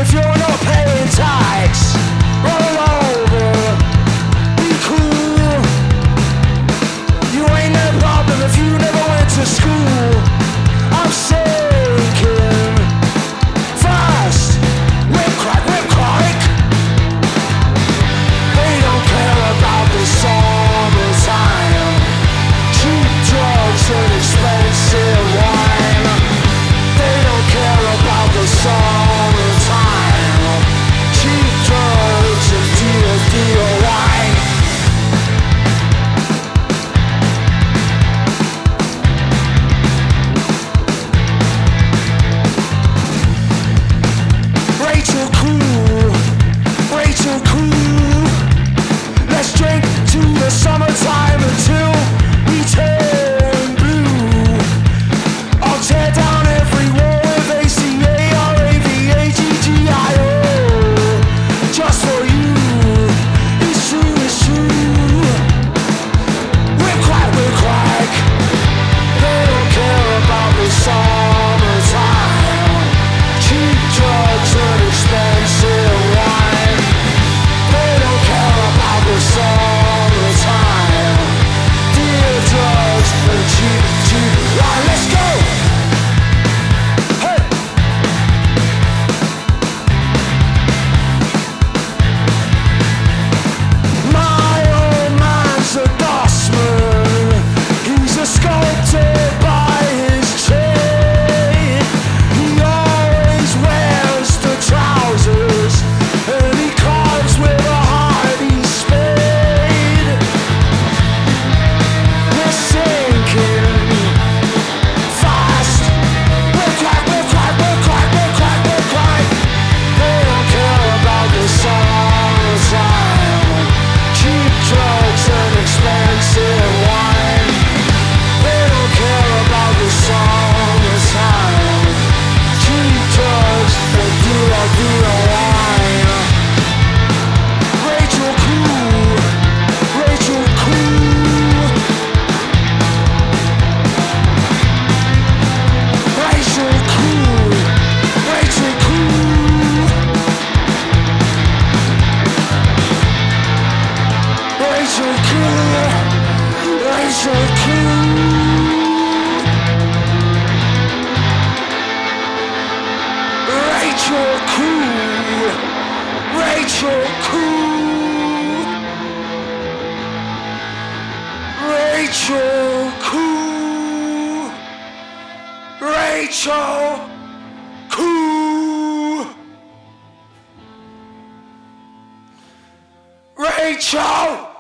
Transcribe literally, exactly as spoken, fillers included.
if you're not paying tax. Roll over, be cool. You ain't no problem if you never went to school. I'm sinking fast. Whip crack, whip crack. They don't care about the summertime. Cheap drugs and expensive wine. They don't care about the summertime. Cheap drugs and deal, deal wine. Rachel cool, Rachel cool. Let's drink to the summertime until we turn blue. I'll tear down every wall with A C A R A V A G G I O. Just for you, it's true, it's true. Whip crack, whip crack. They don't care about the summertime. Cheap drugs and expensive wine. They don't care about the summertime. Dear drugs and cheap, cheap wine. Let's go! Hey! My old man's a dustman. He's a sculptor by his trade. He always wears the trousers, and he carves with a hardy spade. We're sinking fast. Whip crack, whip crack, whip crack, whip crack, whip crack. They don't care about the summertime. Cheap drugs and expensive wine. They don't care about the summertime. Cheap drugs and deal, deal wine. Rachel cool, Rachel cool. Rachel cool, Rachel cool. Rachel cool, Rachel cool. Rachel cool, Rachel cool. Rachel cool, Rachel cool. Rachel